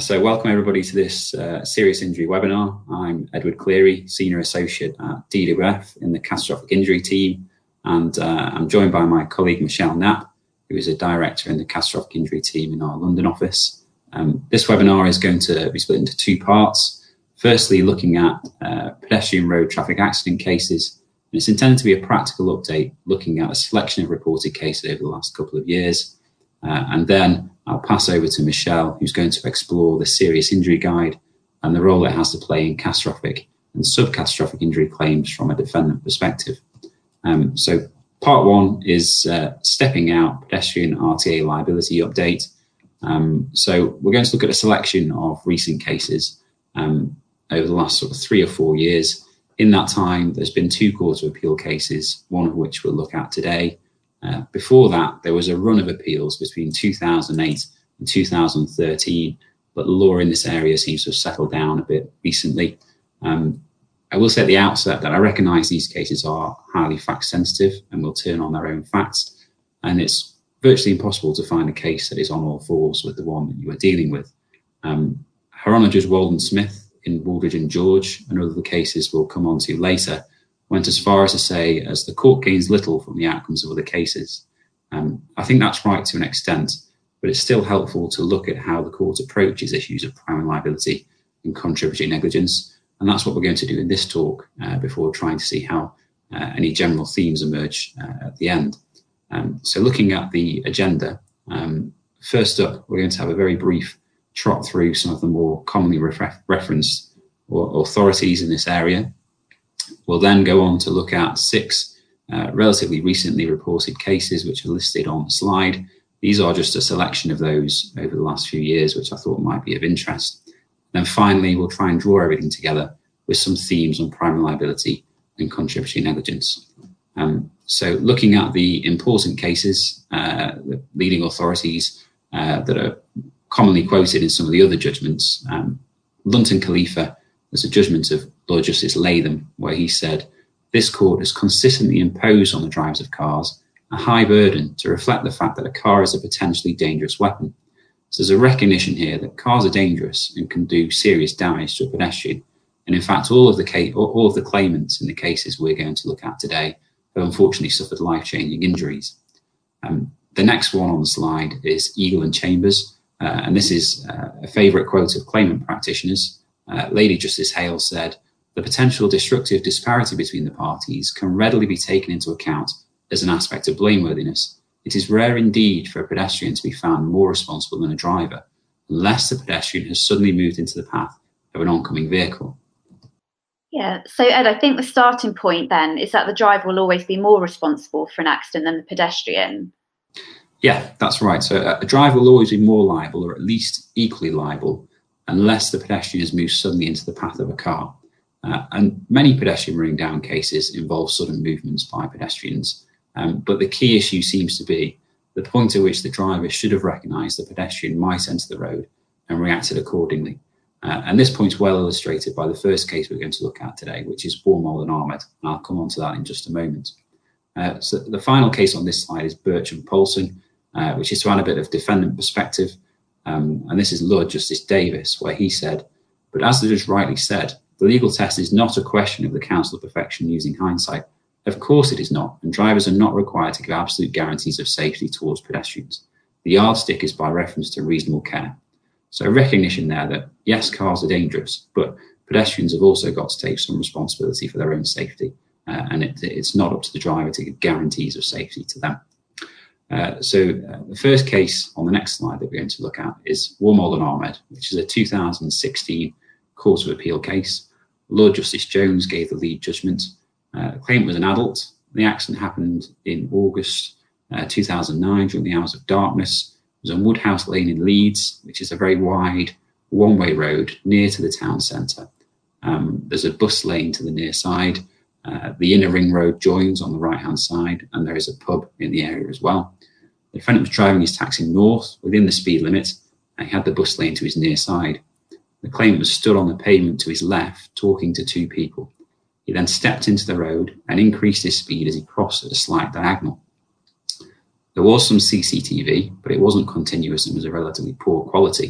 So welcome everybody to this serious injury webinar. I'm Edward Cleary, Senior Associate at DWF in the Catastrophic Injury team, and I'm joined by my colleague Michelle Knapp, who is a Director in the Catastrophic Injury team in our London office. This webinar is going to be split into two parts. Firstly, looking at pedestrian road traffic accident cases. And it's intended to be a practical update, looking at a selection of reported cases over the last couple of years. And then I'll pass over to Michelle, who's going to explore the serious injury guide and the role it has to play in catastrophic and subcatastrophic injury claims from a defendant perspective. So part one is stepping out pedestrian RTA liability update. So we're going to look at a selection of recent cases over the last sort of 3 or 4 years. In that time, there's been 2 Court of Appeal cases, one of which we'll look at today. Before that, there was a run of appeals between 2008 and 2013, but the law in this area seems to have settled down a bit recently. I will say at the outset that I recognise these cases are highly fact sensitive and will turn on their own facts, and it's virtually impossible to find a case that is on all fours with the one that you are dealing with. Her Honour Judge Walden Smith in Wooldridge and George, and other cases we'll come on to later, went as far as to say, as the court gains little from the outcomes of other cases. I think that's right to an extent, but it's still helpful to look at how the court approaches issues of primary liability and contributory negligence. And that's what we're going to do in this talk before trying to see how any general themes emerge at the end. So looking at the agenda, first up, we're going to have a very brief trot through some of the more commonly referenced authorities in this area. We'll then go on to look at 6 relatively recently reported cases which are listed on the slide. These are just a selection of those over the last few years, which I thought might be of interest. And then finally, we'll try and draw everything together with some themes on primary liability and contributory negligence. So looking at the important cases, the leading authorities that are commonly quoted in some of the other judgments, Lunton Khalifa, there's a judgment of Lord Justice Latham, where he said, "This court has consistently imposed on the drivers of cars a high burden to reflect the fact that a car is a potentially dangerous weapon." So there's a recognition here that cars are dangerous and can do serious damage to a pedestrian. And in fact, all of the claimants in the cases we're going to look at today have unfortunately suffered life-changing injuries. The next one on the slide is Eagle and Chambers, and this is a favourite quote of claimant practitioners. Lady Justice Hale said, "The potential destructive disparity between the parties can readily be taken into account as an aspect of blameworthiness. It is rare indeed for a pedestrian to be found more responsible than a driver, unless the pedestrian has suddenly moved into the path of an oncoming vehicle." Yeah, so Ed, I think the starting point then is that the driver will always be more responsible for an accident than the pedestrian. Yeah, that's right. So a driver will always be more liable, or at least equally liable, unless the pedestrian has moved suddenly into the path of a car. And many pedestrian running down cases involve sudden movements by pedestrians. But the key issue seems to be the point at which the driver should have recognised the pedestrian might enter the road and reacted accordingly. And this point's well illustrated by the first case we're going to look at today, which is Wormald and Ahmed. And I'll come on to that in just a moment. So the final case on this slide is Birch and Paulson, which is to add a bit of defendant perspective. And this is Lord Justice Davis, where he said, "But as the judge rightly said, the legal test is not a question of the counsel of perfection using hindsight. Of course it is not, and drivers are not required to give absolute guarantees of safety towards pedestrians. The yardstick is by reference to reasonable care." So recognition there that, yes, cars are dangerous, but pedestrians have also got to take some responsibility for their own safety, and it's not up to the driver to give guarantees of safety to them. So the first case on the next slide that we're going to look at is Wormald and Ahmed, which is a 2016 Court of Appeal case. Lord Justice Jones gave the lead judgment. The claimant was an adult. The accident happened in August 2009 during the hours of darkness. It was on Woodhouse Lane in Leeds, which is a very wide one-way road near to the town centre. There's a bus lane to the near side. The inner ring road joins on the right-hand side, and there is a pub in the area as well. The defendant was driving his taxi north within the speed limit, and he had the bus lane to his near side. The claimant was stood on the pavement to his left, talking to 2 people. He then stepped into the road and increased his speed as he crossed at a slight diagonal. There was some CCTV, but it wasn't continuous and was of relatively poor quality.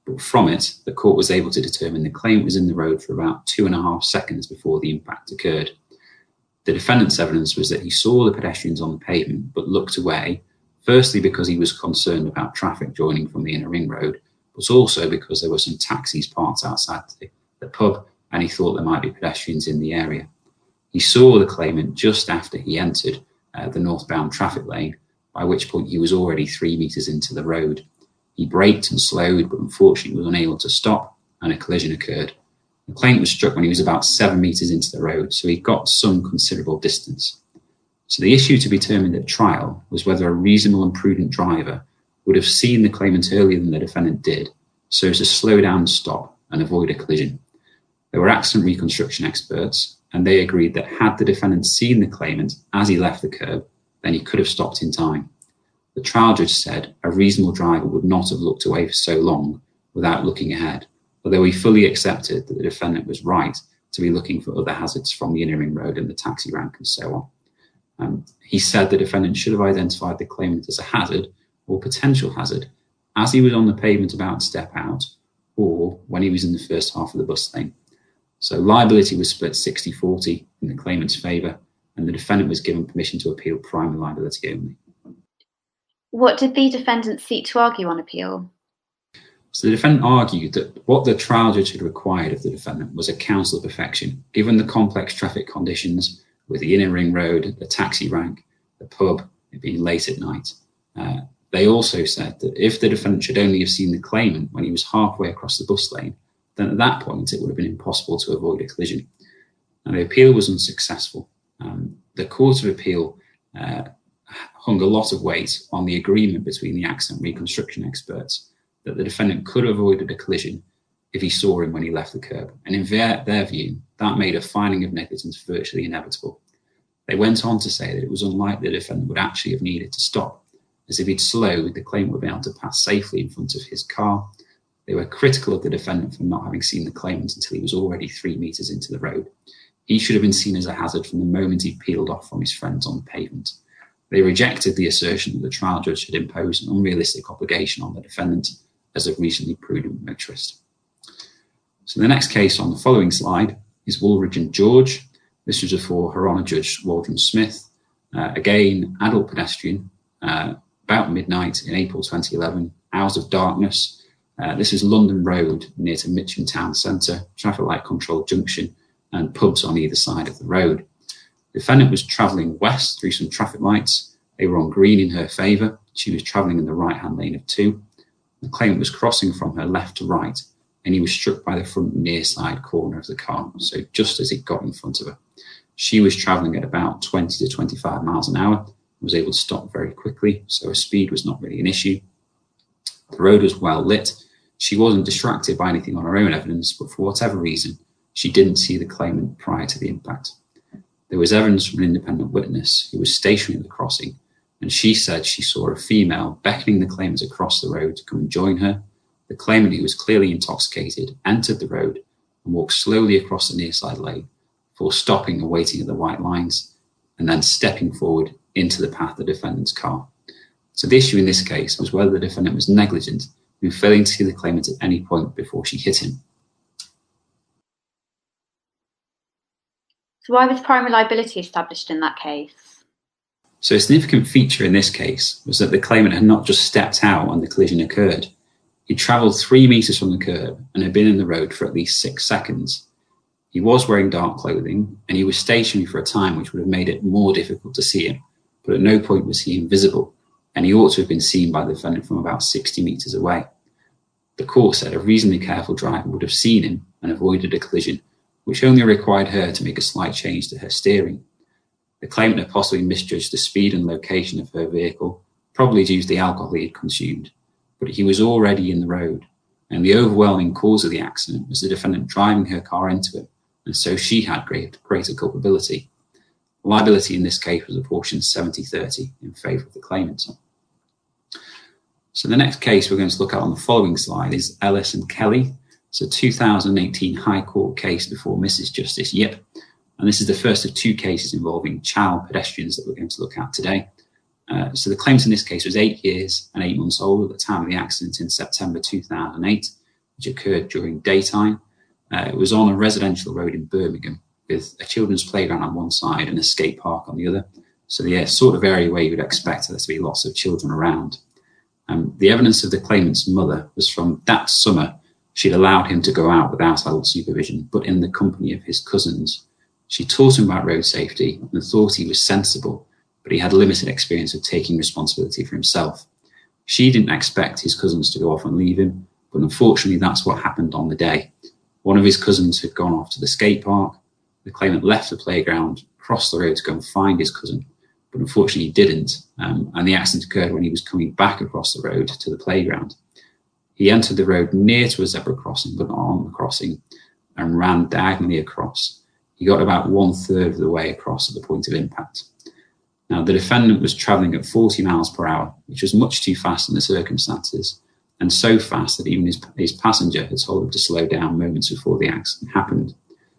But from it, the court was able to determine the claimant was in the road for about 2.5 seconds before the impact occurred. The defendant's evidence was that he saw the pedestrians on the pavement but looked away, firstly because he was concerned about traffic joining from the inner ring road, but also because there were some taxis parked outside the pub and he thought there might be pedestrians in the area. He saw the claimant just after he entered the northbound traffic lane, by which point he was already 3 meters into the road. He braked and slowed, but unfortunately was unable to stop, and a collision occurred. The claimant was struck when he was about 7 meters into the road, so he got some considerable distance. So the issue to be determined at trial was whether a reasonable and prudent driver would have seen the claimant earlier than the defendant did, so as to slow down and stop and avoid a collision. There were accident reconstruction experts, and they agreed that had the defendant seen the claimant as he left the curb, then he could have stopped in time. The trial judge said a reasonable driver would not have looked away for so long without looking ahead, although he fully accepted that the defendant was right to be looking for other hazards from the inner ring road and the taxi rank and so on. He said the defendant should have identified the claimant as a hazard or potential hazard as he was on the pavement about to step out or when he was in the first half of the bus lane. So liability was split 60-40 in the claimant's favour, and the defendant was given permission to appeal primary liability only. What did the defendant seek to argue on appeal? So the defendant argued that what the trial judge had required of the defendant was a counsel of perfection, given the complex traffic conditions with the inner ring road, the taxi rank, the pub, it being late at night. They also said that if the defendant should only have seen the claimant when he was halfway across the bus lane, then at that point it would have been impossible to avoid a collision. And the appeal was unsuccessful. The Court of Appeal hung a lot of weight on the agreement between the accident reconstruction experts that the defendant could have avoided a collision if he saw him when he left the curb. And in their view, that made a finding of negligence virtually inevitable. They went on to say that it was unlikely the defendant would actually have needed to stop, as if he'd slowed, the claimant would be able to pass safely in front of his car. They were critical of the defendant for not having seen the claimant until he was already 3 meters into the road. He should have been seen as a hazard from the moment he peeled off from his friends on the pavement. They rejected the assertion that the trial judge had imposed an unrealistic obligation on the defendant as a reasonably prudent motorist. So the next case on the following slide is Woolridge and George. This was before Her Honour Judge Waldron Smith. Again, adult pedestrian, about midnight in April 2011, hours of darkness. This is London Road near to Mitcham Town Centre, traffic light controlled junction, and pubs on either side of the road. The defendant was travelling west through some traffic lights. They were on green in her favour. She was travelling in the right-hand lane of 2. The claimant was crossing from her left to right, and he was struck by the front near side corner of the car, so just as it got in front of her. She was travelling at about 20 to 25 miles an hour, and was able to stop very quickly, so her speed was not really an issue. The road was well lit. She wasn't distracted by anything on her own evidence, but for whatever reason, she didn't see the claimant prior to the impact. There was evidence from an independent witness who was stationary at the crossing, and she said she saw a female beckoning the claimant across the road to come and join her. The claimant, who was clearly intoxicated, entered the road and walked slowly across the near side lane before stopping and waiting at the white lines and then stepping forward into the path of the defendant's car. So the issue in this case was whether the defendant was negligent in failing to see the claimant at any point before she hit him. So why was primary liability established in that case? So a significant feature in this case was that the claimant had not just stepped out when the collision occurred. He travelled 3 meters from the curb and had been in the road for at least 6 seconds. He was wearing dark clothing and he was stationary for a time which would have made it more difficult to see him, but at no point was he invisible, and he ought to have been seen by the defendant from about 60 meters away. The court said a reasonably careful driver would have seen him and avoided a collision, which only required her to make a slight change to her steering. The claimant had possibly misjudged the speed and location of her vehicle, probably due to the alcohol he had consumed, but he was already in the road, and the overwhelming cause of the accident was the defendant driving her car into it, and so she had greater culpability. Liability in this case was apportioned 70-30 in favour of the claimant. So the next case we're going to look at on the following slide is Ellis and Kelly. It's a 2018 High Court case before Mrs. Justice Yip, and this is the first of 2 cases involving child pedestrians that we're going to look at today. So the claimant in this case was 8 years and 8 months old at the time of the accident in September 2008. which occurred during daytime. It was on a residential road in Birmingham with a children's playground on one side and a skate park on the other. So the sort of area where you would expect there to be lots of children around. The evidence of the claimant's mother was from that summer. She'd allowed him to go out without adult supervision, but in the company of his cousins. She taught him about road safety and thought he was sensible, but he had limited experience of taking responsibility for himself. She didn't expect his cousins to go off and leave him, but unfortunately that's what happened on the day. One of his cousins had gone off to the skate park. The claimant left the playground, crossed the road to go and find his cousin, but unfortunately he didn't, and the accident occurred when he was coming back across the road to the playground. He entered the road near to a zebra crossing, but not on the crossing, and ran diagonally across. He got about 1/3 of the way across at the point of impact. Now, the defendant was travelling at 40 miles per hour, which was much too fast in the circumstances, and so fast that even his passenger had told him to slow down moments before the accident happened.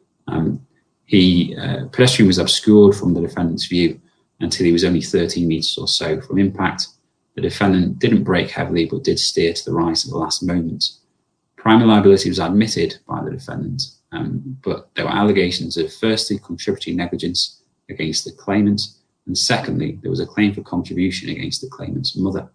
Pedestrian was obscured from the defendant's view until he was only 13 metres or so from impact. The defendant didn't brake heavily, but did steer to the right at the last moment. Primary liability was admitted by the defendant, but there were allegations of, firstly, contributory negligence against the claimant, and secondly, there was a claim for contribution against the claimant's mother.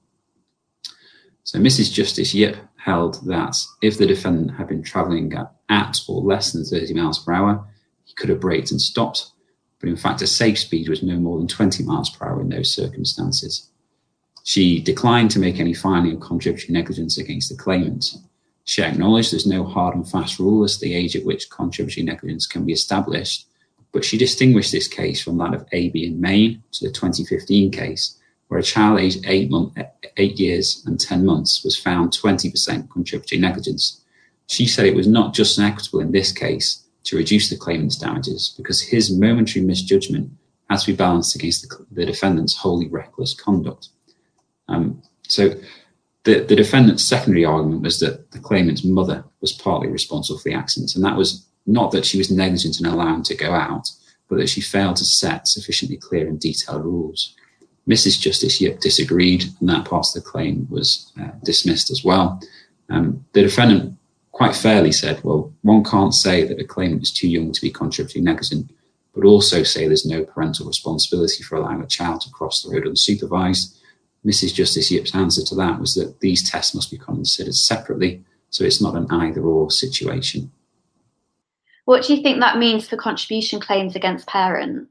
So Mrs. Justice Yip held that if the defendant had been travelling at or less than 30 miles per hour, he could have braked and stopped, but in fact a safe speed was no more than 20 miles per hour in those circumstances. She declined to make any finding of contributory negligence against the claimant. She acknowledged there's no hard and fast rule as to the age at which contributory negligence can be established, but she distinguished this case from that of AB in Maine to the 2015 case, where a child aged 8 years and 10 months was found 20% contributory negligence. She said it was not just inequitable in this case to reduce the claimant's damages because his momentary misjudgment had to be balanced against the defendant's wholly reckless conduct. So the defendant's secondary argument was that the claimant's mother was partly responsible for the accident, and that was not that she was negligent in allowing him to go out, but that she failed to set sufficiently clear and detailed rules. Mrs. Justice Yip disagreed, and that part of the claim was dismissed as well. The defendant quite fairly said, well, one can't say that a claimant is too young to be contributory negligent, but also say there's no parental responsibility for allowing a child to cross the road unsupervised. Mrs. Justice Yip's answer to that was that these tests must be considered separately, so it's not an either-or situation. What do you think that means for contribution claims against parents?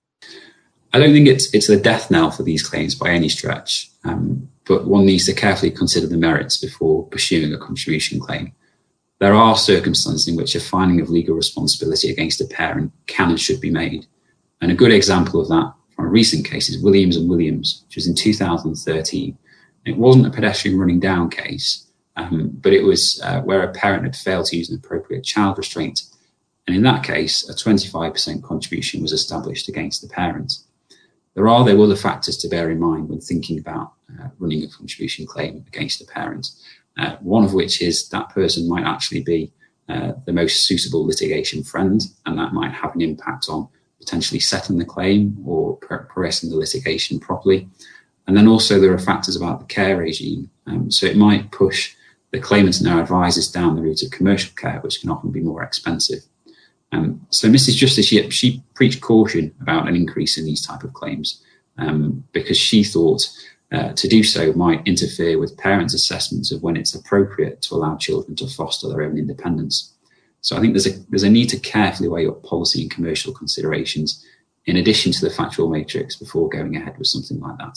I don't think it's a death knell for these claims by any stretch, but one needs to carefully consider the merits before pursuing a contribution claim. There are circumstances in which a finding of legal responsibility against a parent can and should be made. And a good example of that from a recent case is Williams and Williams, which was in 2013. It wasn't a pedestrian running down case, but it was where a parent had failed to use an appropriate child restraint. And in that case, a 25% contribution was established against the parent. There are, though, other factors to bear in mind when thinking about running a contribution claim against a parent. One of which is that person might actually be the most suitable litigation friend, and that might have an impact on potentially settling the claim or progressing the litigation properly. And then also there are factors about the care regime. So it might push the claimants and their advisors down the route of commercial care, which can often be more expensive. So Mrs. Justice Yip, she preached caution about an increase in these type of claims because she thought to do so might interfere with parents' assessments of when it's appropriate to allow children to foster their own independence. So I think there's a need to carefully weigh up policy and commercial considerations in addition to the factual matrix before going ahead with something like that.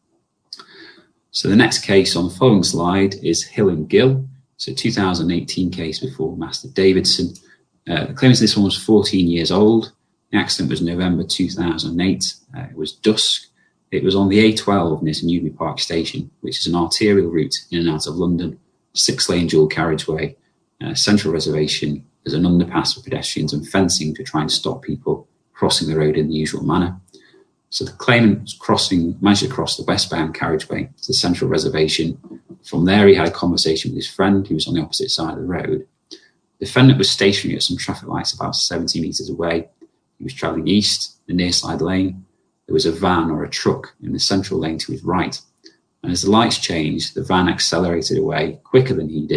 So the next case on the following slide is Hill and Gill. So 2018 case before Master Davidson. The claimant in this one was 14 years old. The accident was November 2008. It was dusk. It was on the A12 near to Newbury Park Station, which is an arterial route in and out of London, 6-lane dual carriageway, central reservation. There's an underpass for pedestrians and fencing to try and stop people crossing the road in the usual manner. So the claimant managed to cross the westbound carriageway to the central reservation. From there, he had a conversation with his friend who was on the opposite side of the road. The defendant was stationary at some traffic lights about 70 metres away. He was travelling east, the near side lane. There was a van or a truck in the central lane to his right. And as the lights changed, the van accelerated away quicker than he did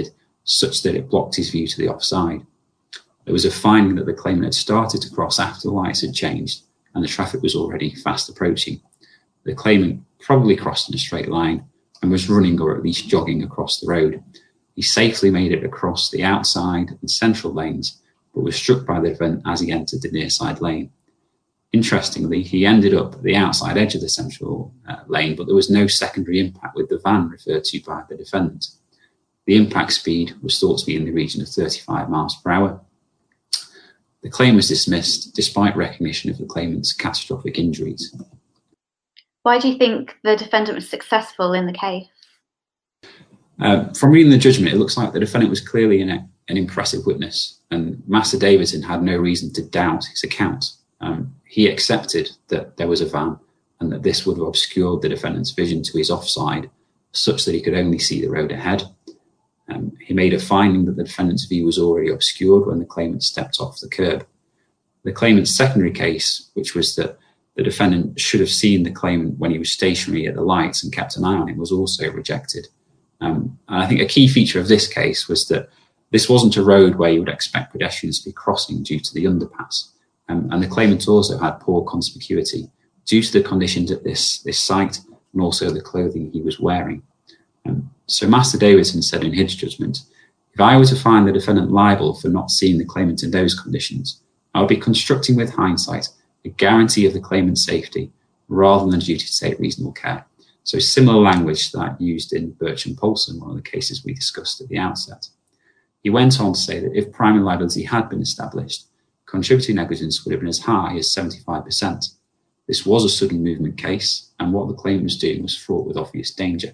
such that it blocked his view to the offside. There was a finding that the claimant had started to cross after the lights had changed and the traffic was already fast approaching. The claimant probably crossed in a straight line and was running or at least jogging across the road. He safely made it across the outside and central lanes, but was struck by the defendant as he entered the near side lane. Interestingly, he ended up at the outside edge of the central lane, but there was no secondary impact with the van referred to by the defendant. The impact speed was thought to be in the region of 35 miles per hour. The claim was dismissed despite recognition of the claimant's catastrophic injuries. Why do you think the defendant was successful in the case? From reading the judgment, it looks like the defendant was clearly an impressive witness, and Master Davidson had no reason to doubt his account. He accepted that there was a van and that this would have obscured the defendant's vision to his offside, such that he could only see the road ahead. He made a finding that the defendant's view was already obscured when the claimant stepped off the curb. The claimant's secondary case, which was that the defendant should have seen the claimant when he was stationary at the lights and kept an eye on him, was also rejected. And I think a key feature of this case was that this wasn't a road where you would expect pedestrians to be crossing due to the underpass. And the claimant also had poor conspicuity due to the conditions at this site and also the clothing he was wearing. So Master Davidson said in his judgment, "If I were to find the defendant liable for not seeing the claimant in those conditions, I would be constructing with hindsight a guarantee of the claimant's safety rather than a duty to take reasonable care." So similar language to that used in Birch and Paulson, one of the cases we discussed at the outset. He went on to say that if primary liability had been established, contributory negligence would have been as high as 75%. This was a sudden movement case, and what the claimant was doing was fraught with obvious danger.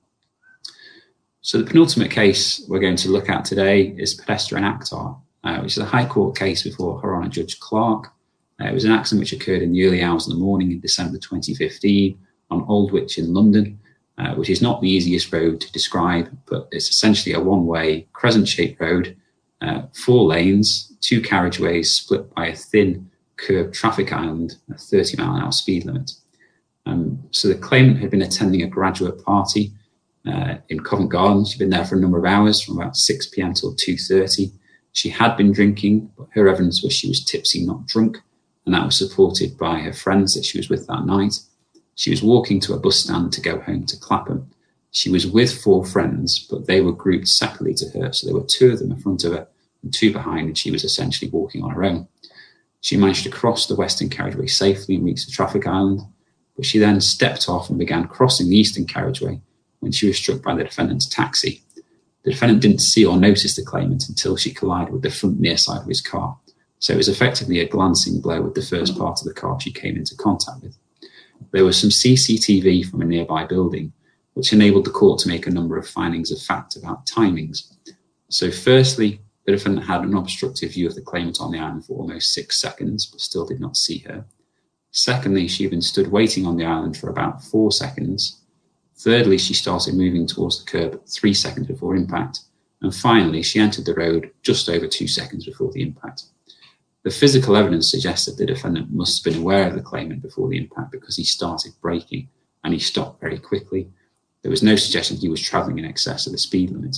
So the penultimate case we're going to look at today is Pedestre and Akhtar, which is a High Court case before Her Honour Judge Clark. It was an accident which occurred in the early hours of the morning in December 2015 on Aldwych in London, which is not the easiest road to describe, but it's essentially a one-way crescent-shaped road, 4 lanes, 2 carriageways split by a thin curved traffic island, a 30-mile-an-hour speed limit. So the claimant had been attending a graduate party in Covent Garden. She'd been there for a number of hours, from about 6 p.m. till 2:30. She had been drinking, but her evidence was she was tipsy, not drunk, and that was supported by her friends that she was with that night. She was walking to a bus stand to go home to Clapham. She was with 4 friends, but they were grouped separately to her. So there were 2 of them in front of her and 2 behind, and she was essentially walking on her own. She managed to cross the western carriageway safely and reach the traffic island, but she then stepped off and began crossing the eastern carriageway when she was struck by the defendant's taxi. The defendant didn't see or notice the claimant until she collided with the front near side of his car. So it was effectively a glancing blow with the first part of the car she came into contact with. There was some CCTV from a nearby building, which enabled the court to make a number of findings of fact about timings. So firstly, the defendant had an obstructive view of the claimant on the island for almost 6 seconds, but still did not see her. Secondly, she had been stood waiting on the island for about 4 seconds. Thirdly, she started moving towards the curb 3 seconds before impact. And finally, she entered the road just over 2 seconds before the impact. The physical evidence suggests that the defendant must have been aware of the claimant before the impact because he started braking and he stopped very quickly. There was no suggestion he was travelling in excess of the speed limit.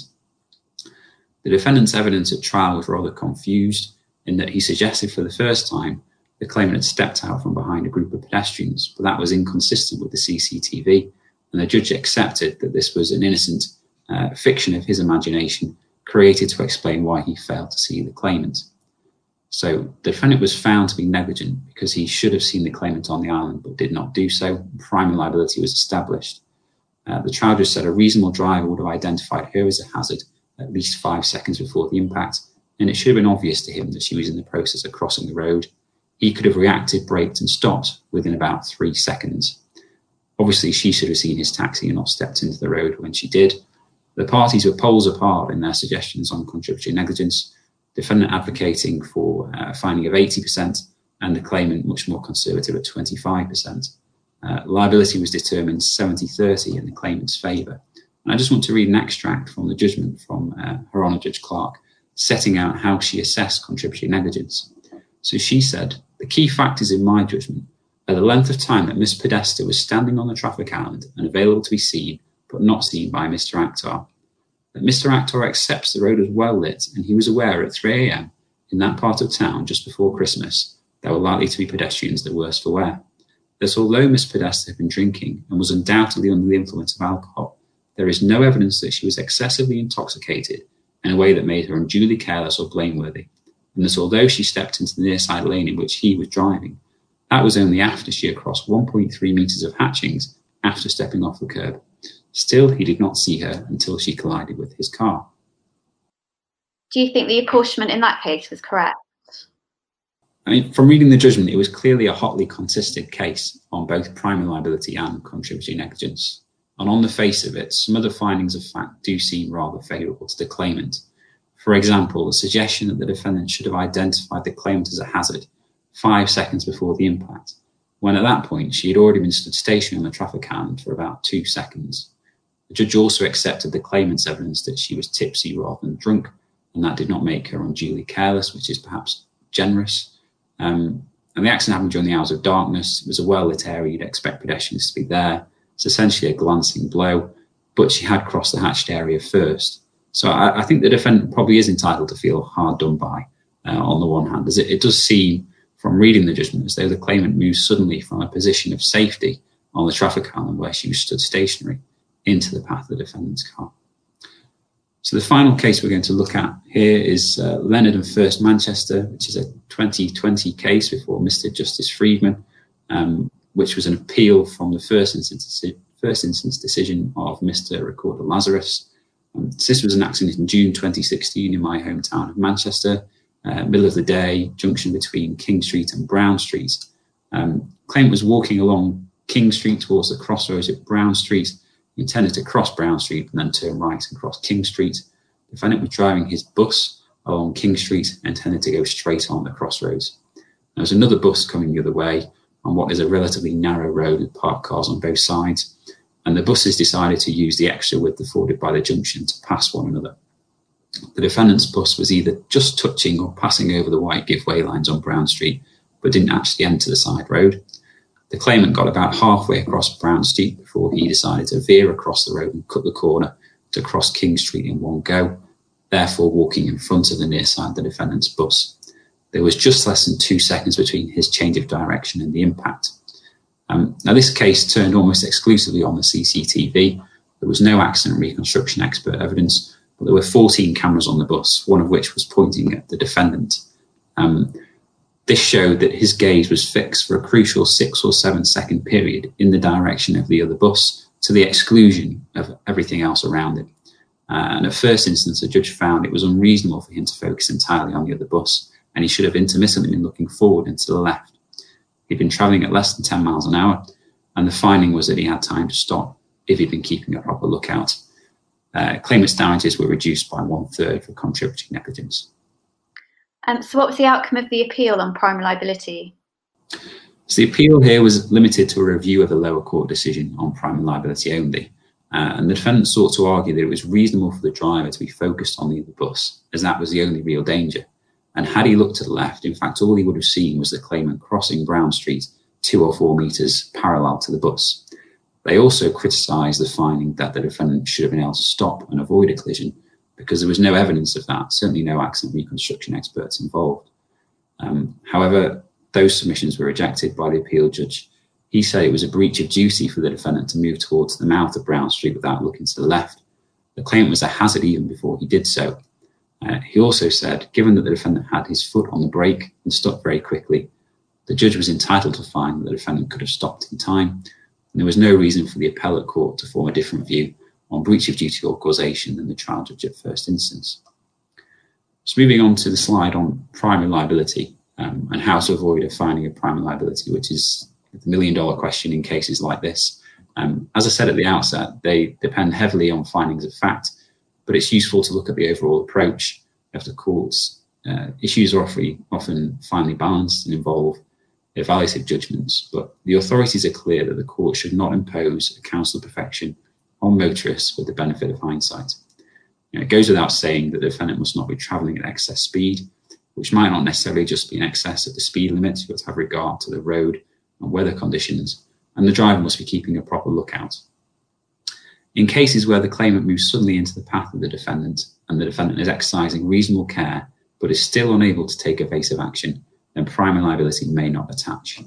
The defendant's evidence at trial was rather confused in that he suggested for the first time the claimant had stepped out from behind a group of pedestrians, but that was inconsistent with the CCTV, and the judge accepted that this was an innocent fiction of his imagination created to explain why he failed to see the claimant. So the defendant was found to be negligent because he should have seen the claimant on the island but did not do so. Primary liability was established. The trial judge said a reasonable driver would have identified her as a hazard at least 5 seconds before the impact, and it should have been obvious to him that she was in the process of crossing the road. He could have reacted, braked and stopped within about 3 seconds. Obviously, she should have seen his taxi and not stepped into the road when she did. The parties were poles apart in their suggestions on contributory negligence, defendant advocating for a finding of 80% and the claimant much more conservative at 25%. Liability was determined 70-30 in the claimant's favour. And I just want to read an extract from the judgment from Her Honour Judge Clark, setting out how she assessed contributory negligence. So she said, "The key factors in my judgment are the length of time that Miss Pedestre was standing on the traffic island and available to be seen, but not seen by Mr. Akhtar, that Mr. Actor accepts the road was well lit and he was aware at 3 a.m. in that part of town just before Christmas there were likely to be pedestrians that worse for wear. That although Miss Podesta had been drinking and was undoubtedly under the influence of alcohol, there is no evidence that she was excessively intoxicated in a way that made her unduly careless or blameworthy, and that although she stepped into the near side lane in which he was driving, that was only after she had crossed 1.3 metres of hatchings after stepping off the curb. Still, he did not see her until she collided with his car. Do you think the apportionment in that case was correct? I mean, from reading the judgment, it was clearly a hotly contested case on both primary liability and contributory negligence. And on the face of it, some of the findings of fact do seem rather favourable to the claimant. For example, the suggestion that the defendant should have identified the claimant as a hazard 5 seconds before the impact, when at that point she had already been stood stationary on the traffic hand for about 2 seconds. The judge also accepted the claimant's evidence that she was tipsy rather than drunk, and that did not make her unduly careless, which is perhaps generous. And the accident happened during the hours of darkness. It was a well-lit area. You'd expect pedestrians to be there. It's essentially a glancing blow, but she had crossed the hatched area first. So I think the defendant probably is entitled to feel hard done by on the one hand, as it does seem from reading the judgment as though the claimant moved suddenly from a position of safety on the traffic island where she was stood stationary into the path of the defendant's car. So the final case we're going to look at here is Leonard and First Manchester, which is a 2020 case before Mr. Justice Friedman, which was an appeal from the first instance decision of Mr. Recorder Lazarus. This was an accident in June 2016 in my hometown of Manchester, middle of the day, junction between King Street and Brown Street. Claimant was walking along King Street towards the crossroads at Brown Street. He intended to cross Brown Street and then turn right and cross King Street. The defendant was driving his bus along King Street and intended to go straight on the crossroads. There was another bus coming the other way on what is a relatively narrow road with parked cars on both sides, and the buses decided to use the extra width afforded by the junction to pass one another. The defendant's bus was either just touching or passing over the white give-way lines on Brown Street, but didn't actually enter the side road. The claimant got about halfway across Brown Street before he decided to veer across the road and cut the corner to cross King Street in one go, therefore walking in front of the near side of the defendant's bus. There was just less than 2 seconds between his change of direction and the impact. Now, this case turned almost exclusively on the CCTV. There was no accident reconstruction expert evidence, but there were 14 cameras on the bus, one of which was pointing at the defendant. This showed that his gaze was fixed for a crucial 6 or 7 second period in the direction of the other bus, to the exclusion of everything else around it. And at first instance, the judge found it was unreasonable for him to focus entirely on the other bus, and he should have intermittently been looking forward and to the left. He'd been travelling at less than 10 miles an hour, and the finding was that he had time to stop if he'd been keeping a proper lookout. Claimant's damages were reduced by 1/3 for contributory negligence. So what was the outcome of the appeal on primary liability? So the appeal here was limited to a review of the lower court decision on primary liability only. And the defendant sought to argue that it was reasonable for the driver to be focused on the other bus, as that was the only real danger. And had he looked to the left, in fact, all he would have seen was the claimant crossing Brown Street 2 or 4 metres parallel to the bus. They also criticised the finding that the defendant should have been able to stop and avoid a collision, because there was no evidence of that, certainly no accident reconstruction experts involved. However, those submissions were rejected by the appeal judge. He said it was a breach of duty for the defendant to move towards the mouth of Brown Street without looking to the left. The claimant was a hazard even before he did so. He also said, given that the defendant had his foot on the brake and stopped very quickly, the judge was entitled to find that the defendant could have stopped in time, and there was no reason for the appellate court to form a different view on breach of duty or causation than the trial judge at first instance. So moving on to the slide on primary liability and how to avoid a finding of primary liability, which is the million-dollar question in cases like this. As I said at the outset, they depend heavily on findings of fact, but it's useful to look at the overall approach of the courts. Issues are often finely balanced and involve evaluative judgments, but the authorities are clear that the court should not impose a counsel of perfection on motorists with the benefit of hindsight. It goes without saying that the defendant must not be travelling at excess speed, which might not necessarily just be in excess of the speed limit. You've got to have regard to the road and weather conditions, and the driver must be keeping a proper lookout. In cases where the claimant moves suddenly into the path of the defendant and the defendant is exercising reasonable care but is still unable to take evasive action, then primary liability may not attach.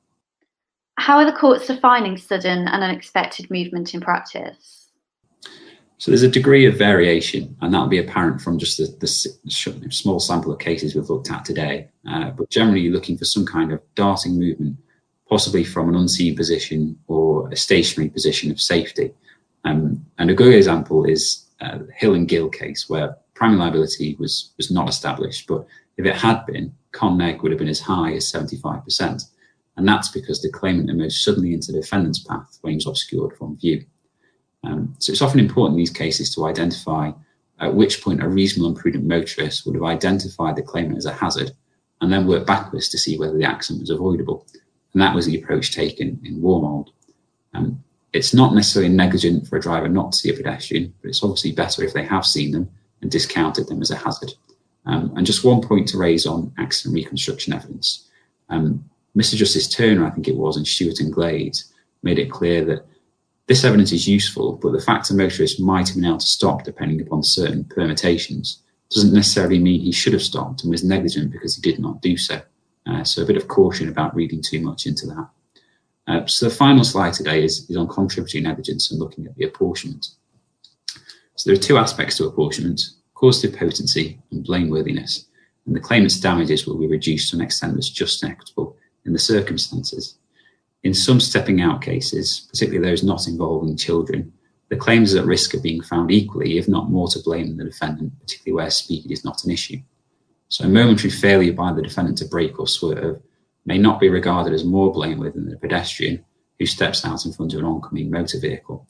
How are the courts defining sudden and unexpected movement in practice? So there's a degree of variation, and that'll be apparent from just the small sample of cases we've looked at today. But generally, you're looking for some kind of darting movement, possibly from an unseen position or a stationary position of safety. And a good example is the Hill and Gill case, where primary liability was not established, but if it had been, con neg would have been as high as 75%. And that's because the claimant emerged suddenly into the defendant's path when he was obscured from view. So it's often important in these cases to identify at which point a reasonable and prudent motorist would have identified the claimant as a hazard and then work backwards to see whether the accident was avoidable. And that was the approach taken in Wormold. It's not necessarily negligent for a driver not to see a pedestrian, but it's obviously better if they have seen them and discounted them as a hazard. And just one point to raise on accident reconstruction evidence. Mr. Justice Turner, I think it was, and Stewart and Glades made it clear that this evidence is useful, but the fact a motorist might have been able to stop depending upon certain permutations doesn't necessarily mean he should have stopped and was negligent because he did not do so. So a bit of caution about reading too much into that. So the final slide today is on contributory negligence and looking at the apportionment. So there are two aspects to apportionment: causative potency and blameworthiness, and the claimant's damages will be reduced to an extent that's just and equitable in the circumstances. In some stepping out cases, particularly those not involving children, the claimant is at risk of being found equally, if not more to blame than the defendant, particularly where speed is not an issue. So a momentary failure by the defendant to brake or swerve may not be regarded as more blameworthy than the pedestrian who steps out in front of an oncoming motor vehicle.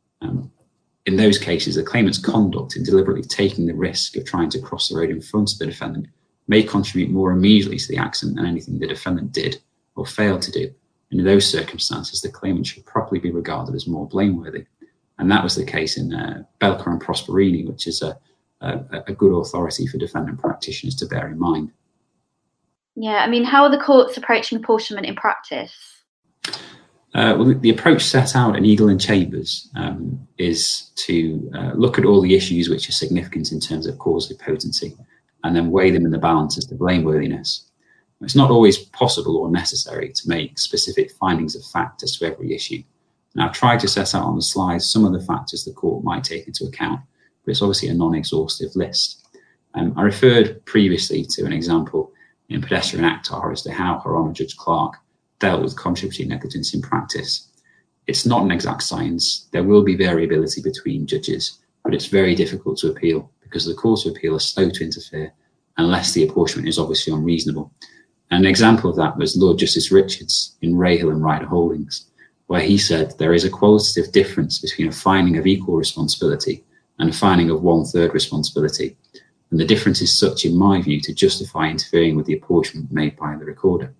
In those cases, the claimant's conduct in deliberately taking the risk of trying to cross the road in front of the defendant may contribute more immediately to the accident than anything the defendant did or failed to do. And in those circumstances, the claimant should properly be regarded as more blameworthy. And that was the case in Belker and Prosperini, which is a good authority for defendant practitioners to bear in mind. Yeah, I mean, how are the courts approaching apportionment in practice? Well, the approach set out in Eagle and Chambers is to look at all the issues which are significant in terms of causative potency and then weigh them in the balance as to blameworthiness. It's not always possible or necessary to make specific findings of fact as to every issue. Now, I've tried to set out on the slides some of the factors the court might take into account, but it's obviously a non-exhaustive list. I referred previously to an example in Pedestrian Actar as to how Her Honour Judge Clark dealt with contributory negligence in practice. It's not an exact science. There will be variability between judges, but it's very difficult to appeal because the courts of appeal are slow to interfere unless the apportionment is obviously unreasonable. An example of that was Lord Justice Richards in Rahill and Ryder Holdings, where he said there is a qualitative difference between a finding of equal responsibility and a finding of 1/3 responsibility. And the difference is such, in my view, to justify interfering with the apportionment made by the recorder.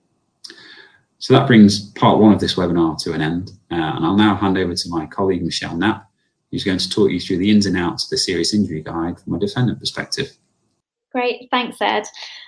So that brings part one of this webinar to an end. And I'll now hand over to my colleague, Michelle Knapp, who's going to talk you through the ins and outs of the serious injury guide from a defendant perspective. Great, thanks, Ed.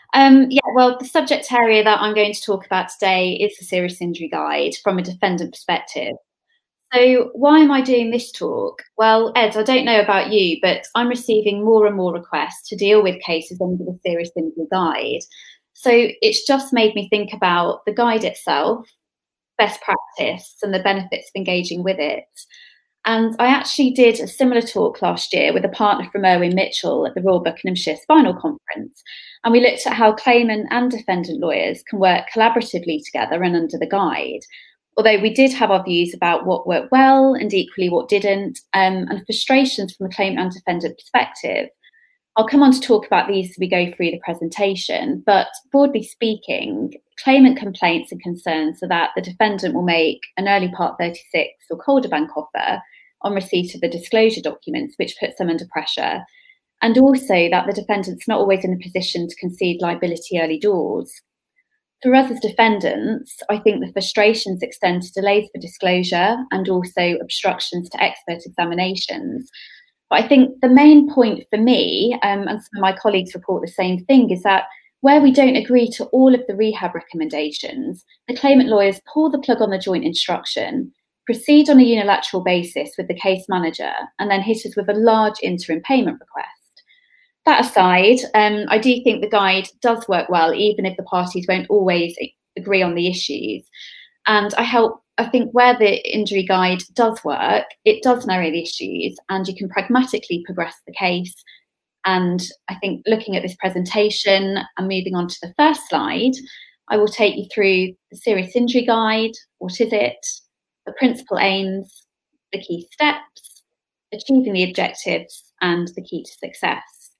Well, the subject area that I'm going to talk about today is the serious injury guide from a defendant perspective. So why am I doing this talk? Well, Ed, I don't know about you, but I'm receiving more and more requests to deal with cases under the serious injury guide. So it's just made me think about the guide itself, best practice, and the benefits of engaging with it. And I actually did a similar talk last year with a partner from Irwin Mitchell at the Royal Buckinghamshire Spinal Conference. And we looked at how claimant and defendant lawyers can work collaboratively together and under the guide. Although we did have our views about what worked well and equally what didn't, and frustrations from a claimant and defendant perspective. I'll come on to talk about these as we go through the presentation, but broadly speaking, claimant complaints and concerns are that the defendant will make an early Part 36 or Calder Bank offer on receipt of the disclosure documents, which puts them under pressure, and also that the defendant's not always in a position to concede liability early doors. For us as defendants, I think the frustrations extend to delays for disclosure and also obstructions to expert examinations. But I think the main point for me, and some of my colleagues report the same thing, is that where we don't agree to all of the rehab recommendations, the claimant lawyers pull the plug on the joint instruction, proceed on a unilateral basis with the case manager, and then hit us with a large interim payment request. That aside, I do think the guide does work well, even if the parties won't always agree on the issues. And I think where the injury guide does work, it does narrow the issues and you can pragmatically progress the case. And I think looking at this presentation and moving on to the first slide, I will take you through the serious injury guide, what is it, the principal aims, the key steps, achieving the objectives, and the key to success.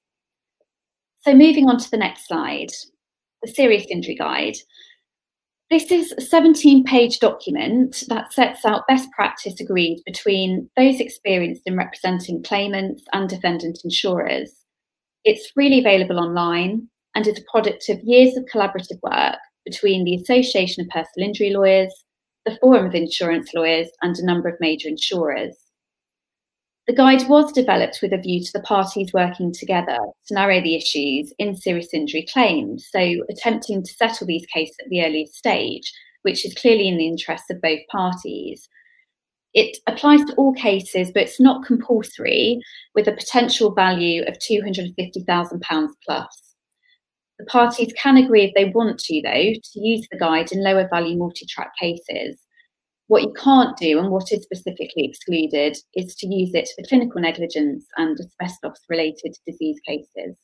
So moving on to the next slide, the serious injury guide. This is a 17-page document that sets out best practice agreed between those experienced in representing claimants and defendant insurers. It's freely available online and is a product of years of collaborative work between the Association of Personal Injury Lawyers, the Forum of Insurance Lawyers, and a number of major insurers. The guide was developed with a view to the parties working together to narrow the issues in serious injury claims, so attempting to settle these cases at the earliest stage, which is clearly in the interests of both parties. It applies to all cases, but it's not compulsory, with a potential value of £250,000 plus. The parties can agree if they want to, though, to use the guide in lower value multi-track cases. What you can't do, and what is specifically excluded, is to use it for clinical negligence and asbestos-related disease cases.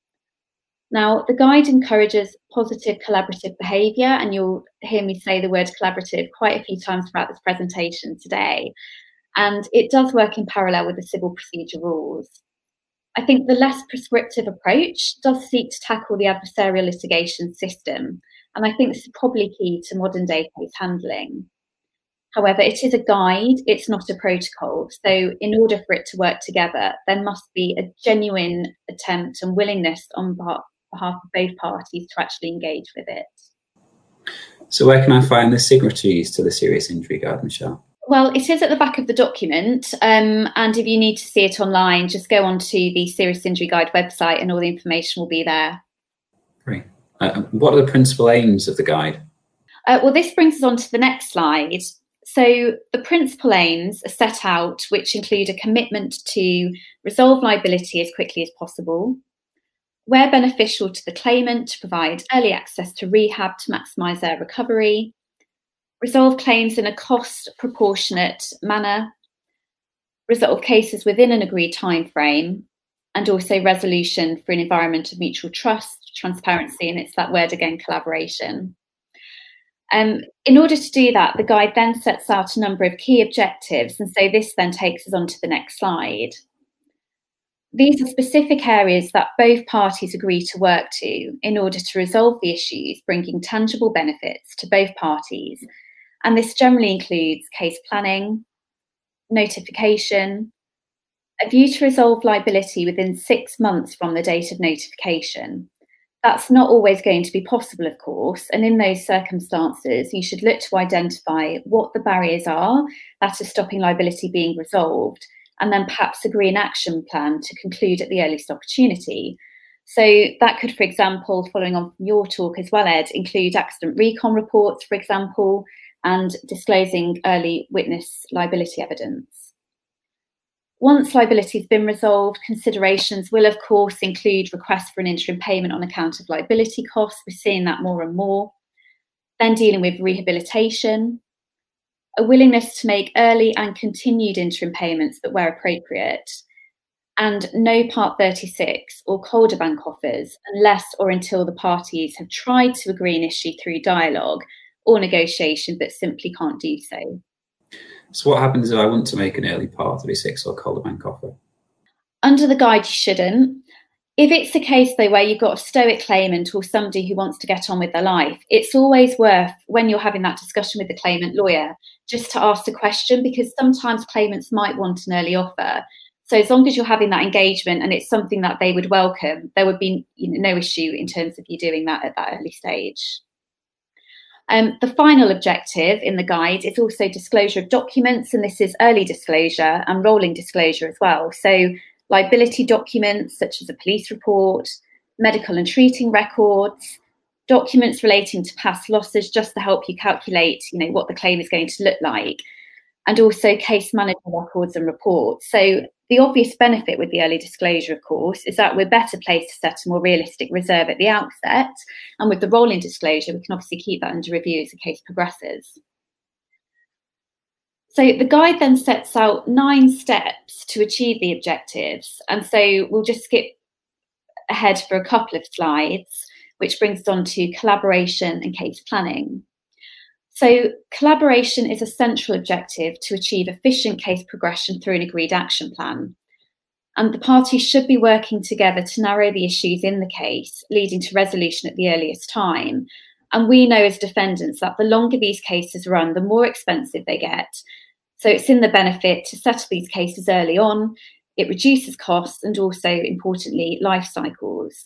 Now, the guide encourages positive collaborative behaviour, and you'll hear me say the word collaborative quite a few times throughout this presentation today. And it does work in parallel with the civil procedure rules. I think the less prescriptive approach does seek to tackle the adversarial litigation system, and I think this is probably key to modern day case handling. However, it is a guide, it's not a protocol. So in order for it to work together, there must be a genuine attempt and willingness on behalf of both parties to actually engage with it. So where can I find the signatories to the serious injury guide, Michelle? Well, it is at the back of the document, and if you need to see it online, just go onto the Serious Injury Guide website and all the information will be there. Great. What are the principal aims of the guide? Well, this brings us on to the next slide. So the principal aims are set out, which include a commitment to resolve liability as quickly as possible, where beneficial to the claimant, to provide early access to rehab to maximise their recovery, resolve claims in a cost-proportionate manner, resolve cases within an agreed time frame, and also resolution for an environment of mutual trust, transparency, and it's that word again, collaboration. In order to do that, the guide then sets out a number of key objectives, and so this then takes us on to the next slide. These are specific areas that both parties agree to work to in order to resolve the issues, bringing tangible benefits to both parties. And this generally includes case planning, notification, a view to resolve liability within 6 months from the date of notification. That's not always going to be possible, of course, and in those circumstances, you should look to identify what the barriers are that are stopping liability being resolved, and then perhaps agree an action plan to conclude at the earliest opportunity. So that could, for example, following on from your talk as well, Ed, include accident recon reports, for example, and disclosing early witness liability evidence. Once liability has been resolved, considerations will, of course, include requests for an interim payment on account of liability costs. We're seeing that more and more. Then dealing with rehabilitation, a willingness to make early and continued interim payments but where appropriate, and no Part 36 or Calder Bank offers unless or until the parties have tried to agree an issue through dialogue or negotiation but simply can't do so. So what happens if I want to make an early Part 36 or Calder Bank offer? Under the guide, you shouldn't. If it's the case, though, where you've got a stoic claimant or somebody who wants to get on with their life, it's always worth, when you're having that discussion with the claimant lawyer, just to ask the question, because sometimes claimants might want an early offer. So as long as you're having that engagement and it's something that they would welcome, there would be no issue in terms of you doing that at that early stage. The final objective in the guide is also disclosure of documents, and this is early disclosure and rolling disclosure as well. So liability documents such as a police report, medical and treating records, documents relating to past losses just to help you calculate what the claim is going to look like. and also case manager records and reports. So the obvious benefit with the early disclosure, of course, is that we're better placed to set a more realistic reserve at the outset. And with the rolling disclosure, we can obviously keep that under review as the case progresses. So the guide then sets out 9 steps to achieve the objectives. And so we'll just skip ahead for a couple of slides, which brings us on to collaboration and case planning. So collaboration is a central objective to achieve efficient case progression through an agreed action plan. And the parties should be working together to narrow the issues in the case, leading to resolution at the earliest time. And we know as defendants that the longer these cases run, the more expensive they get. So it's in the benefit to settle these cases early on. It reduces costs and also, importantly, life cycles.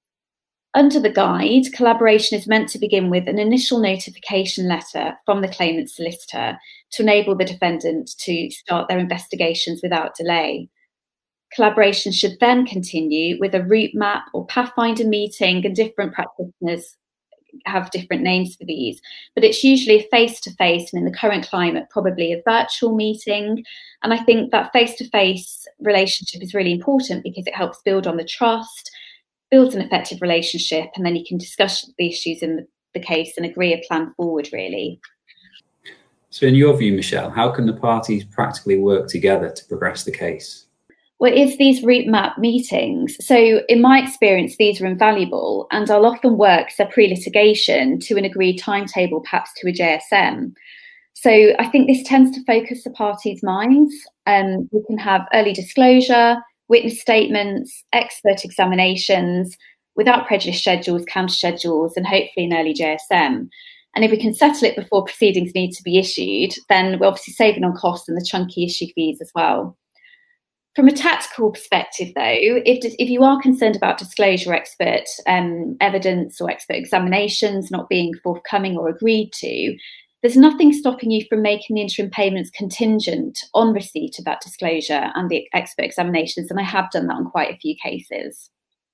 Under the guide, collaboration is meant to begin with an initial notification letter from the claimant's solicitor to enable the defendant to start their investigations without delay. Collaboration should then continue with a route map or pathfinder meeting, and different practitioners have different names for these, but it's usually a face-to-face, and in the current climate, probably a virtual meeting. And I think that face-to-face relationship is really important because it helps build on the trust, builds an effective relationship, and then you can discuss the issues in the case and agree a plan forward, really. So in your view, Michelle, how can the parties practically work together to progress the case? Well, it's these route map meetings. So in my experience, these are invaluable, and I'll often work as a pre-litigation to an agreed timetable, perhaps to a JSM. So I think this tends to focus the parties' minds. We can have early disclosure, witness statements, expert examinations, without prejudice schedules, counter schedules, and hopefully an early JSM. And if we can settle it before proceedings need to be issued, then we're obviously saving on costs and the chunky issue fees as well. From a tactical perspective, though, if you are concerned about disclosure, expert evidence or expert examinations not being forthcoming or agreed to, there's nothing stopping you from making the interim payments contingent on receipt of that disclosure and the expert examinations, and I have done that on quite a few cases.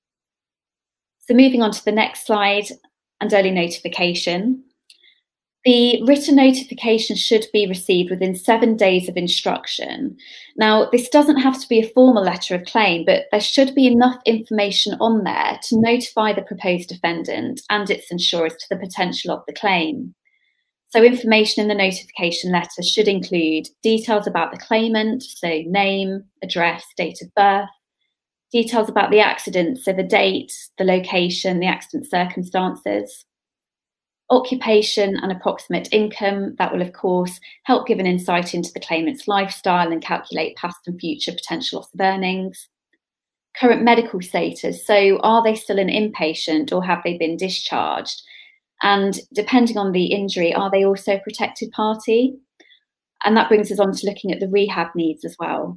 So moving on to the next slide, and early notification. The written notification should be received within 7 days of instruction. Now, this doesn't have to be a formal letter of claim, but there should be enough information on there to notify the proposed defendant and its insurers to the potential of the claim. So information in the notification letter should include details about the claimant, so name, address, date of birth, details about the accident, so the date, the location, the accident circumstances, occupation and approximate income. That will, of course, help give an insight into the claimant's lifestyle and calculate past and future potential loss of earnings. Current medical status, so are they still an inpatient or have they been discharged? And depending on the injury, are they also a protected party? And that brings us on to looking at the rehab needs as well.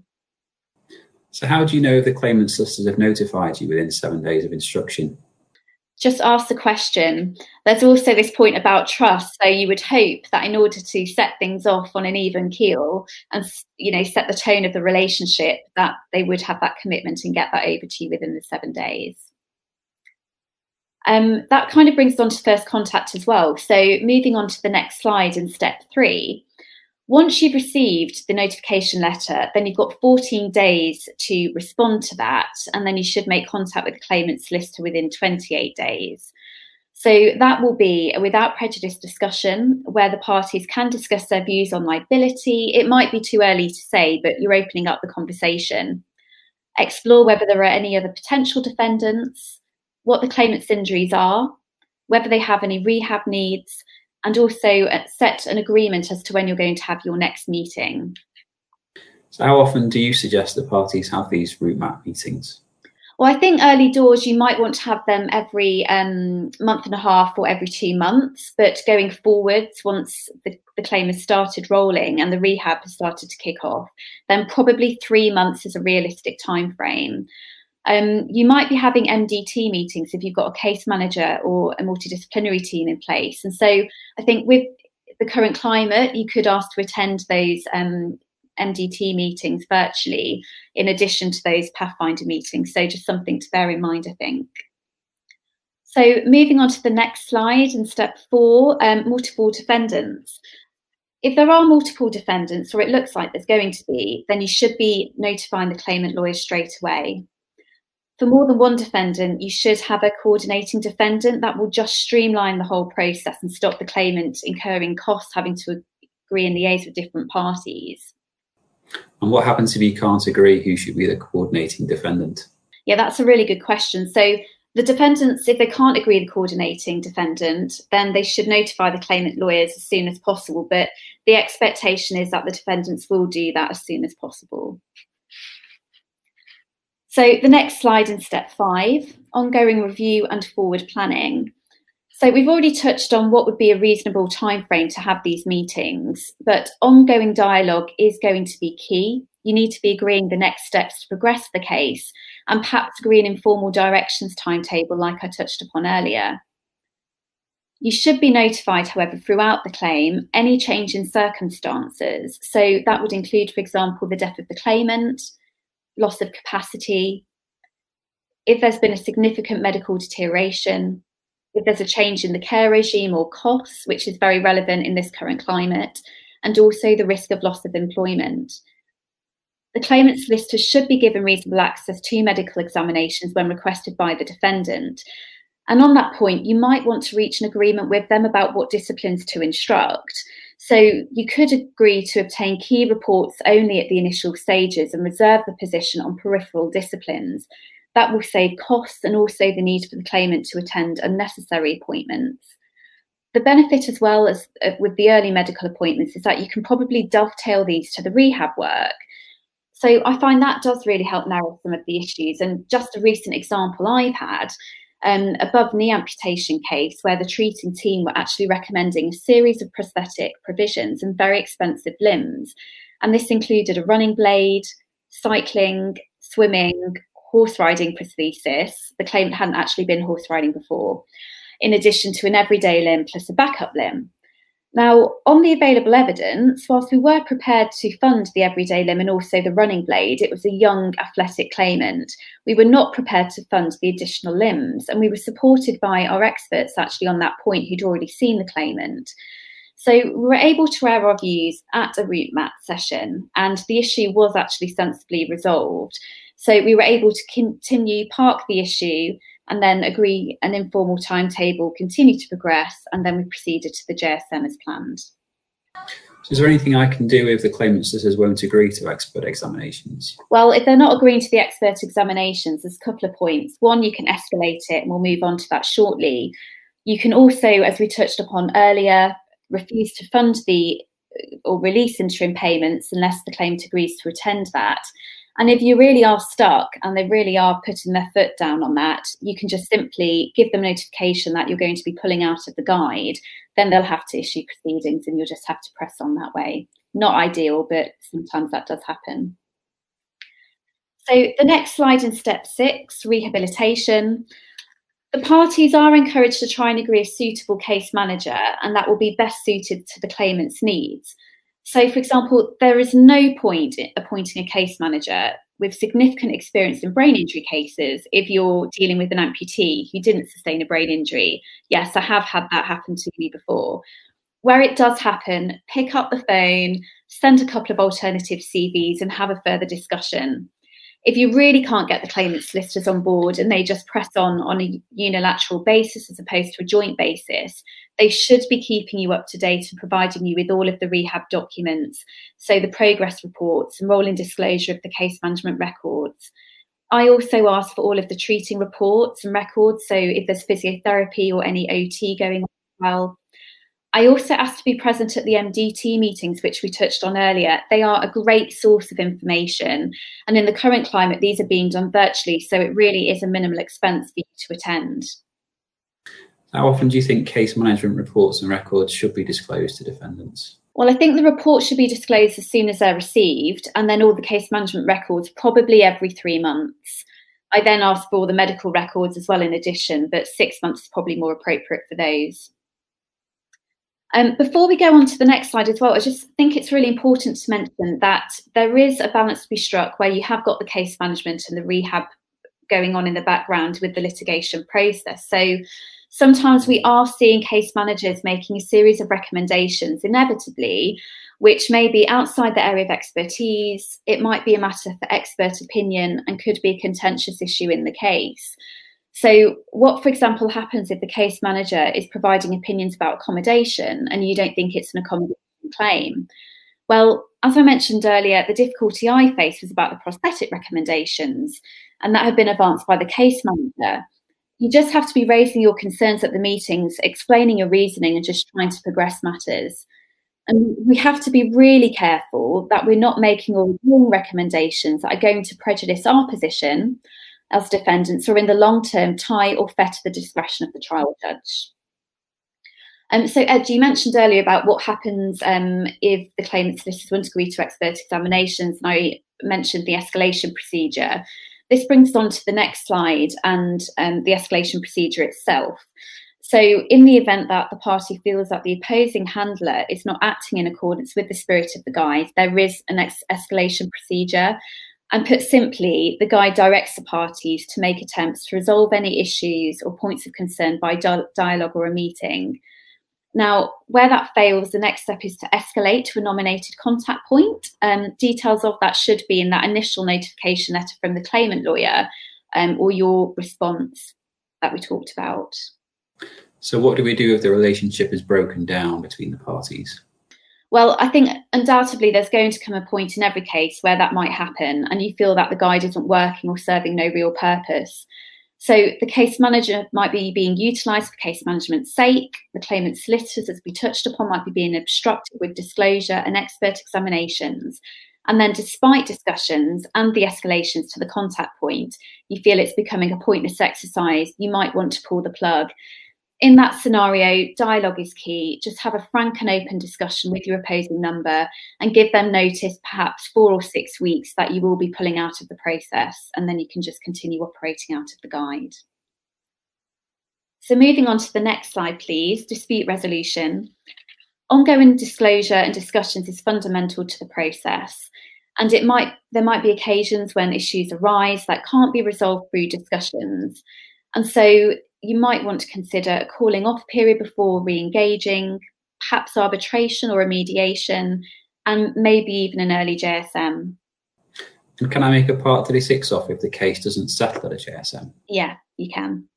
So how do you know if the claimant's solicitors have notified you within 7 days of instruction? Just ask the question. There's also this point about trust. So you would hope that in order to set things off on an even keel and, set the tone of the relationship, that they would have that commitment and get that over to you within the 7 days. That kind of brings us on to first contact as well. So moving on to the next slide in step 3. Once you've received the notification letter, then you've got 14 days to respond to that, and then you should make contact with the claimant solicitor within 28 days. So that will be a without prejudice discussion where the parties can discuss their views on liability. It might be too early to say, but you're opening up the conversation. Explore whether there are any other potential defendants, what the claimant's injuries are, whether they have any rehab needs, and also set an agreement as to when you're going to have your next meeting. So how often do you suggest that parties have these route map meetings? Well, I think early doors, you might want to have them every month and a half or every 2 months, but going forwards, once the claim has started rolling and the rehab has started to kick off, then probably 3 months is a realistic time frame. You might be having MDT meetings if you've got a case manager or a multidisciplinary team in place. And so I think with the current climate, you could ask to attend those MDT meetings virtually in addition to those Pathfinder meetings. So just something to bear in mind, I think. So moving on to the next slide in step 4, multiple defendants. If there are multiple defendants, or it looks like there's going to be, then you should be notifying the claimant lawyer straight away. For more than one defendant, you should have a coordinating defendant. That will just streamline the whole process and stop the claimant incurring costs having to agree and liaise with different parties. And what happens if you can't agree who should be the coordinating defendant? Yeah, that's a really good question. So the defendants, if they can't agree the coordinating defendant, then they should notify the claimant lawyers as soon as possible. But the expectation is that the defendants will do that as soon as possible. So the next slide in step 5, ongoing review and forward planning. So we've already touched on what would be a reasonable timeframe to have these meetings, but ongoing dialogue is going to be key. You need to be agreeing the next steps to progress the case and perhaps agree an informal directions timetable like I touched upon earlier. You should be notified, however, throughout the claim, any change in circumstances. So that would include, for example, the death of the claimant, loss of capacity, if there's been a significant medical deterioration, if there's a change in the care regime or costs, which is very relevant in this current climate, and also the risk of loss of employment. The claimant solicitor should be given reasonable access to medical examinations when requested by the defendant. And on that point, you might want to reach an agreement with them about what disciplines to instruct. So you could agree to obtain key reports only at the initial stages and reserve the position on peripheral disciplines. That will save costs and also the need for the claimant to attend unnecessary appointments. The benefit as well as with the early medical appointments is that you can probably dovetail these to the rehab work. So I find that does really help narrow some of the issues. And just a recent example I've had, above knee amputation case where the treating team were actually recommending a series of prosthetic provisions and very expensive limbs. And this included a running blade, cycling, swimming, horse riding prosthesis. The claimant hadn't actually been horse riding before, in addition to an everyday limb plus a backup limb. Now, on the available evidence, whilst we were prepared to fund the everyday limb and also the running blade, it was a young athletic claimant. We were not prepared to fund the additional limbs, and we were supported by our experts actually on that point who'd already seen the claimant. So we were able to air our views at a root mat session, and the issue was actually sensibly resolved. So we were able to park the issue and then agree an informal timetable, continue to progress, and then we proceeded to the JSM as planned. So is there anything I can do if the claimant solicitors won't agree to expert examinations? Well, if they're not agreeing to the expert examinations, there's a couple of points. One, you can escalate it, and we'll move on to that shortly. You can also, as we touched upon earlier, refuse to fund or release interim payments unless the claimant agrees to attend that. And if you really are stuck and they really are putting their foot down on that, you can just simply give them notification that you're going to be pulling out of the guide. Then they'll have to issue proceedings and you'll just have to press on that way. Not ideal, but sometimes that does happen. So the next slide in step 6, rehabilitation. The parties are encouraged to try and agree a suitable case manager, and that will be best suited to the claimant's needs. So, for example, there is no point in appointing a case manager with significant experience in brain injury cases if you're dealing with an amputee who didn't sustain a brain injury. Yes, I have had that happen to me before. Where it does happen, pick up the phone, send a couple of alternative CVs and have a further discussion. If you really can't get the claimant solicitors on board and they just press on a unilateral basis as opposed to a joint basis, they should be keeping you up to date and providing you with all of the rehab documents, so the progress reports and rolling disclosure of the case management records. I also ask for all of the treating reports and records, so if there's physiotherapy or any OT going on as well. I also ask to be present at the MDT meetings, which we touched on earlier. They are a great source of information. And in the current climate, these are being done virtually, so it really is a minimal expense for you to attend. How often do you think case management reports and records should be disclosed to defendants? Well, I think the reports should be disclosed as soon as they're received, and then all the case management records probably every 3 months. I then ask for all the medical records as well in addition, but 6 months is probably more appropriate for those. Before we go on to the next slide as well, I just think it's really important to mention that there is a balance to be struck where you have got the case management and the rehab going on in the background with the litigation process. So Sometimes we are seeing case managers making a series of recommendations, inevitably, which may be outside the area of expertise. It might be a matter for expert opinion and could be a contentious issue in the case. So what, for example, happens if the case manager is providing opinions about accommodation and you don't think it's an accommodation claim? Well, as I mentioned earlier, the difficulty I faced was about the prosthetic recommendations, and that had been advanced by the case manager. You just have to be raising your concerns at the meetings, explaining your reasoning, and just trying to progress matters. And we have to be really careful that we're not making or wrong recommendations that are going to prejudice our position as defendants or in the long term tie or fetter the discretion of the trial judge. So Ed, you mentioned earlier about what happens if the claimant solicitors won't agree to expert examinations, and I mentioned the escalation procedure. This brings us on to the next slide and the escalation procedure itself. So in the event that the party feels that the opposing handler is not acting in accordance with the spirit of the guide, there is an escalation procedure. And put simply, the guide directs the parties to make attempts to resolve any issues or points of concern by dialogue or a meeting. Now, where that fails, the next step is to escalate to a nominated contact point. Details of that should be in that initial notification letter from the claimant lawyer or your response that we talked about. So what do we do if the relationship is broken down between the parties? Well, I think undoubtedly there's going to come a point in every case where that might happen and you feel that the guide isn't working or serving no real purpose. So the case manager might be being utilised for case management's sake. The claimant solicitors, as we touched upon, might be being obstructed with disclosure and expert examinations. And then despite discussions and the escalations to the contact point, you feel it's becoming a pointless exercise. You might want to pull the plug. In that scenario, dialogue is key. Just have a frank and open discussion with your opposing number and give them notice, perhaps 4 or 6 weeks, that you will be pulling out of the process, and then you can just continue operating out of the guide. So moving on to the next slide, please, dispute resolution. Ongoing disclosure and discussions is fundamental to the process, and there might be occasions when issues arise that can't be resolved through discussions. And so you might want to consider a calling off period before re-engaging, perhaps arbitration or a mediation, and maybe even an early JSM. And can I make a Part 36 off if the case doesn't settle at a JSM? Yeah, you can.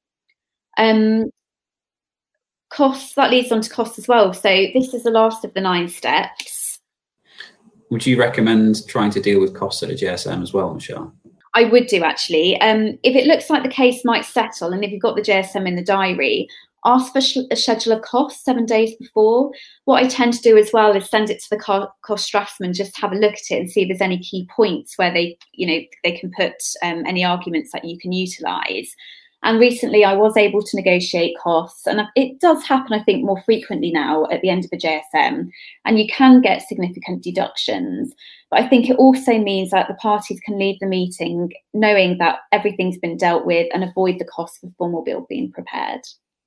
Costs, that leads on to costs as well. So this is the last of the 9 steps. Would you recommend trying to deal with costs at a JSM as well, Michelle? I would do, actually. If it looks like the case might settle and if you've got the JSM in the diary, ask for a schedule of costs 7 days before. What I tend to do as well is send it to the cost draftsman, just to have a look at it and see if there's any key points where they can put any arguments that you can utilise. And recently I was able to negotiate costs, and it does happen, I think, more frequently now at the end of a JSM, and you can get significant deductions. But I think it also means that the parties can leave the meeting knowing that everything's been dealt with and avoid the cost of a formal bill being prepared.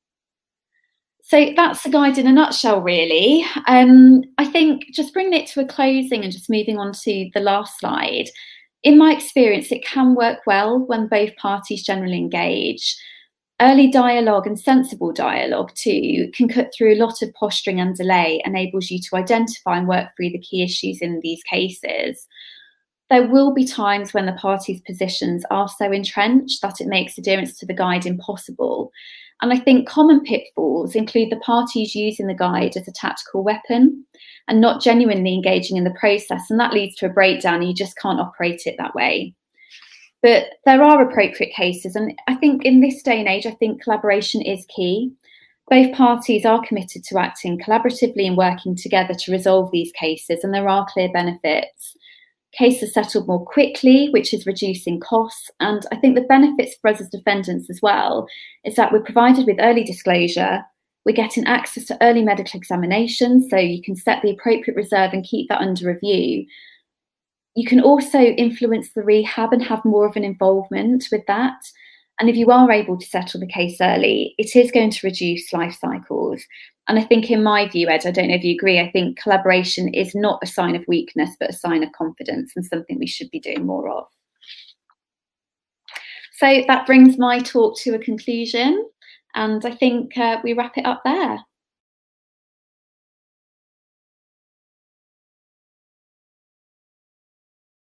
So that's the guide in a nutshell, really. I think just bringing it to a closing and just moving on to the last slide, in my experience, it can work well when both parties generally engage. Early dialogue and sensible dialogue too can cut through a lot of posturing and delay, enables you to identify and work through the key issues in these cases. There will be times when the parties' positions are so entrenched that it makes adherence to the guide impossible. And I think common pitfalls include the parties using the guide as a tactical weapon and not genuinely engaging in the process, and that leads to a breakdown and you just can't operate it that way. But there are appropriate cases, and I think in this day and age, I think collaboration is key. Both parties are committed to acting collaboratively and working together to resolve these cases, and there are clear benefits. Cases settled more quickly, which is reducing costs, and I think the benefits for us as defendants as well is that we're provided with early disclosure, we're getting access to early medical examinations, so you can set the appropriate reserve and keep that under review. You can also influence the rehab and have more of an involvement with that. And if you are able to settle the case early, it is going to reduce life cycles. And I think in my view, Ed, I don't know if you agree, I think collaboration is not a sign of weakness, but a sign of confidence and something we should be doing more of. So that brings my talk to a conclusion. And I think we wrap it up there.